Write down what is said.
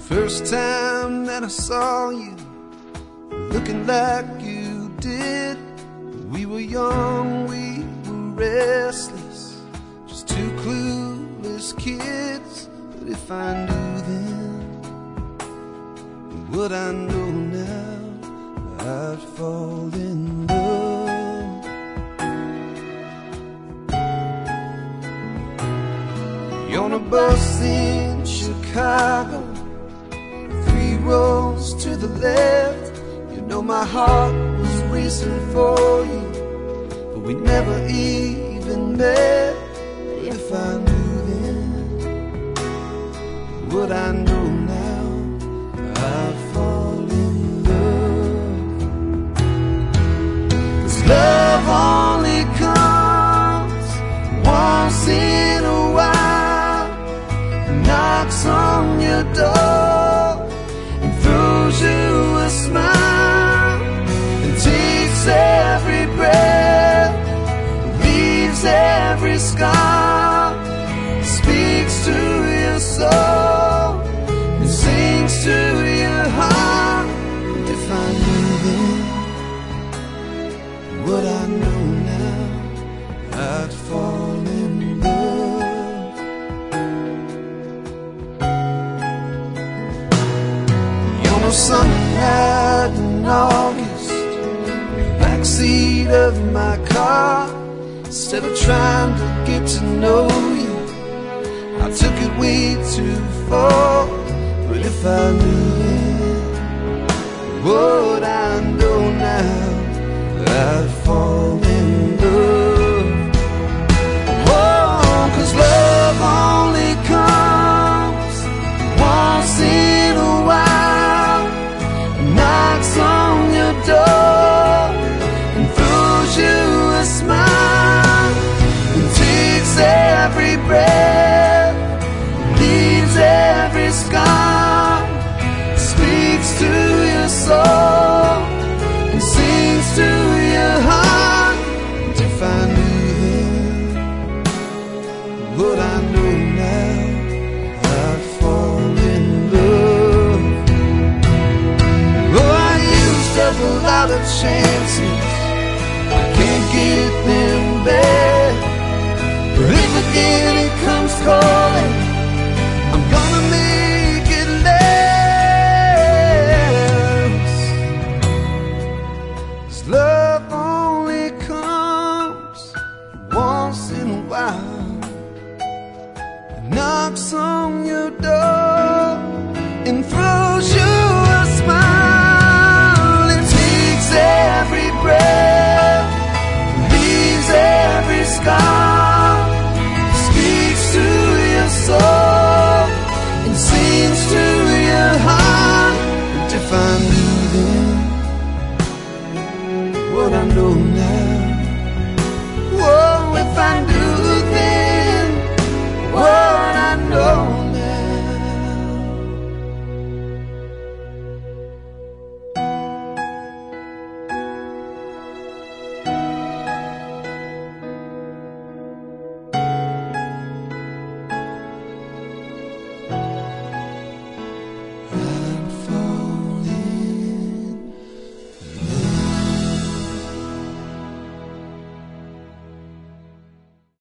First time that I saw you, looking like you did. We were young, we were restless, just two clueless kids. But if I knew then what I know now, I'd fall in love. You're on a bus in Chicago, 3 rows to the left. You know my heart was racing for you, but we never even met. If I knew then what I know now, I'd fall in love. 'Cause love only comes once in a while, knocks on your door and throws you a smile, and takes every breath, leaves every scar, speaks to your soul and sings to your heart. And if I knew then what I know now, I'd fall in love. You're no summer night in August, backseat of my car. Instead of trying to get to know you, I took it way too far. But if I knew then what I know now, I'd fall in love. Oh, 'cause love only comes once in a while, knocks on your door and throws you a smile, and takes every breath, leaves every scar, speaks to your soul and sings to your heart. And if I knew then what I know now, I'd fall in love. Oh, I used up a lot of chances, I can't get them back. But if again it comes calling, I'm gonna make it last. 'Cause love only comes once in a while, it knocks on your door.